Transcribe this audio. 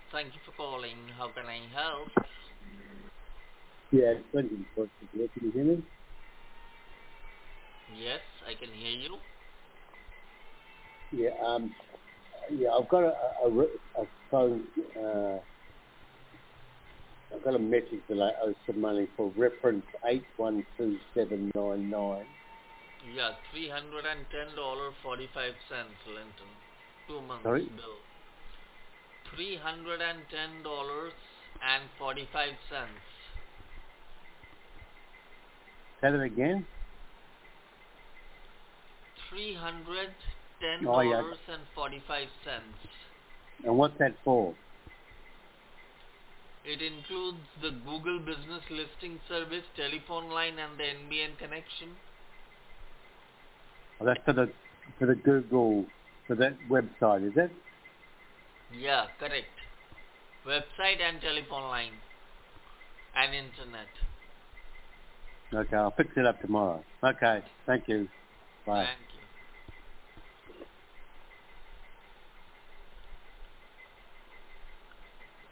Thank you for calling. How can I help? Yeah, 20 Can you hear me? Yes, I can hear you. Yeah, I've got a phone, I've got a message that I owe some money for reference 812799. Yeah, $310.45, Linton. 2 months Sorry? bill. $310.45. Say that again? Oh, yeah. $310.45. And what's that for? It includes the Google Business Listing Service, telephone line, and the NBN connection. Oh, that's for the Google, for that website, is it? Yeah, correct. Website and telephone line and internet. Okay, I'll fix it up tomorrow. Okay, thank you. Bye. Thanks.